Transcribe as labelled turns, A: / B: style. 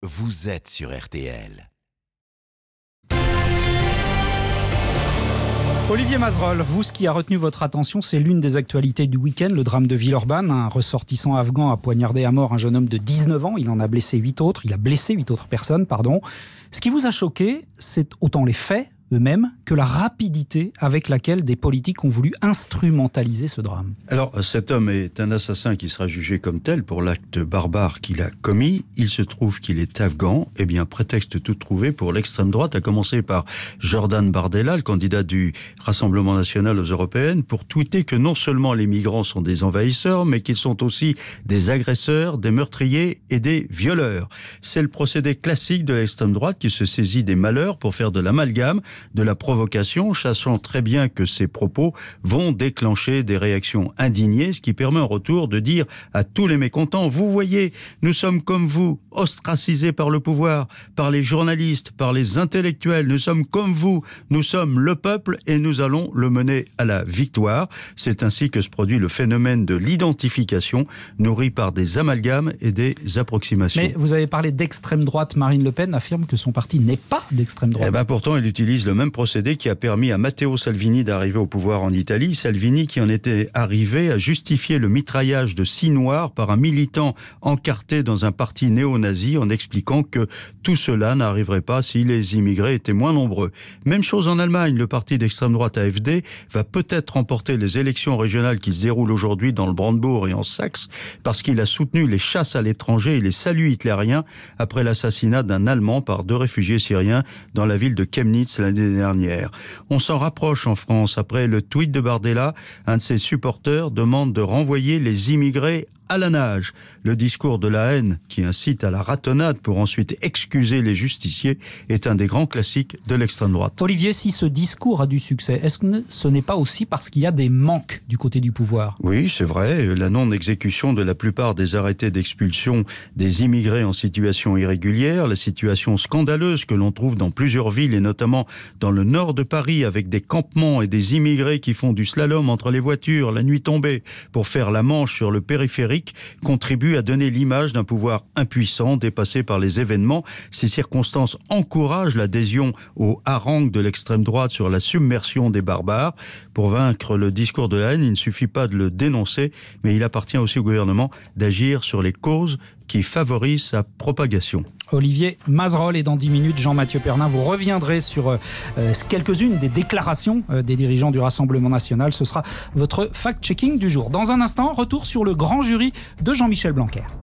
A: vous êtes sur RTL.
B: Olivier Mazerolle, vous, ce qui a retenu votre attention, c'est l'une des actualités du week-end, le drame de Villeurbanne. Un ressortissant afghan a poignardé à mort un jeune homme de 19 ans. Il a blessé 8 autres personnes. Ce qui vous a choqué, c'est autant les faits eux-mêmes que la rapidité avec laquelle des politiques ont voulu instrumentaliser ce drame.
C: Alors, cet homme est un assassin qui sera jugé comme tel pour l'acte barbare qu'il a commis. Il se trouve qu'il est afghan. Eh bien, prétexte tout trouvé pour l'extrême droite, à commencer par Jordan Bardella, le candidat du Rassemblement national aux européennes, pour tweeter que non seulement les migrants sont des envahisseurs, mais qu'ils sont aussi des agresseurs, des meurtriers et des violeurs. C'est le procédé classique de l'extrême droite qui se saisit des malheurs pour faire de l'amalgame, de la provocation, sachant très bien que ces propos vont déclencher des réactions indignées, ce qui permet en retour de dire à tous les mécontents: vous voyez, nous sommes comme vous, ostracisés par le pouvoir, par les journalistes, par les intellectuels, nous sommes comme vous, nous sommes le peuple et nous allons le mener à la victoire. C'est ainsi que se produit le phénomène de l'identification, nourri par des amalgames et des approximations.
B: Mais vous avez parlé d'extrême droite. Marine Le Pen affirme que son parti n'est pas d'extrême droite.
C: Pourtant, il utilise le même procédé qui a permis à Matteo Salvini d'arriver au pouvoir en Italie. Salvini qui en était arrivé à justifier le mitraillage de 6 Noirs par un militant encarté dans un parti néo-nazi en expliquant que tout cela n'arriverait pas si les immigrés étaient moins nombreux. Même chose en Allemagne, le parti d'extrême droite AfD va peut-être remporter les élections régionales qui se déroulent aujourd'hui dans le Brandebourg et en Saxe parce qu'il a soutenu les chasses à l'étranger et les saluts hitlériens après l'assassinat d'un Allemand par 2 réfugiés syriens dans la ville de Chemnitz l'année dernière. On s'en rapproche en France. Après le tweet de Bardella, un de ses supporters demande de renvoyer les immigrés à la nage. Le discours de la haine qui incite à la ratonnade pour ensuite excuser les justiciers est un des grands classiques de l'extrême droite.
B: Olivier, si ce discours a du succès, est-ce que ce n'est pas aussi parce qu'il y a des manques du côté du pouvoir ?
C: Oui, c'est vrai. La non-exécution de la plupart des arrêtés d'expulsion des immigrés en situation irrégulière, la situation scandaleuse que l'on trouve dans plusieurs villes et notamment dans le nord de Paris avec des campements et des immigrés qui font du slalom entre les voitures la nuit tombée pour faire la manche sur le périphérique contribue à donner l'image d'un pouvoir impuissant, dépassé par les événements. Ces circonstances encouragent l'adhésion au hareng de l'extrême droite sur la submersion des barbares. Pour vaincre le discours de la haine, il ne suffit pas de le dénoncer, mais il appartient aussi au gouvernement d'agir sur les causes qui favorisent sa propagation.
B: Olivier Mazerolle, et dans 10 minutes, Jean-Mathieu Pernin, vous reviendrez sur quelques-unes des déclarations des dirigeants du Rassemblement national. Ce sera votre fact-checking du jour. Dans un instant, retour sur le grand jury de Jean-Michel Blanquer.